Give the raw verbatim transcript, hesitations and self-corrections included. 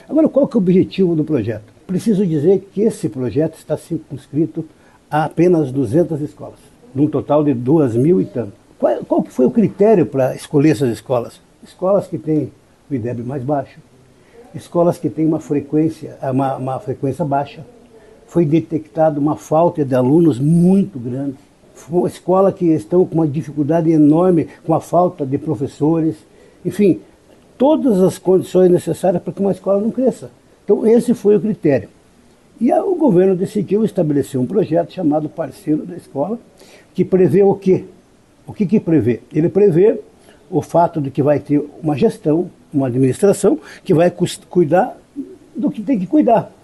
Agora, qual que é o objetivo do projeto? Preciso dizer que esse projeto está circunscrito a apenas duzentas escolas, num total de duas mil e tanto. Qual, qual que foi o critério para escolher essas escolas? Escolas que têm o I D E B mais baixo, escolas que têm uma frequência, uma, uma frequência baixa. Foi detectada uma falta de alunos muito grande. Foi uma escola que estão com uma dificuldade enorme, com a falta de professores. Enfim, todas as condições necessárias para que uma escola não cresça. Então esse foi o critério. E o governo decidiu estabelecer um projeto chamado Parceiro da Escola, que prevê o quê? O que que prevê? Ele prevê o fato de que vai ter uma gestão, uma administração, que vai cuidar do que tem que cuidar.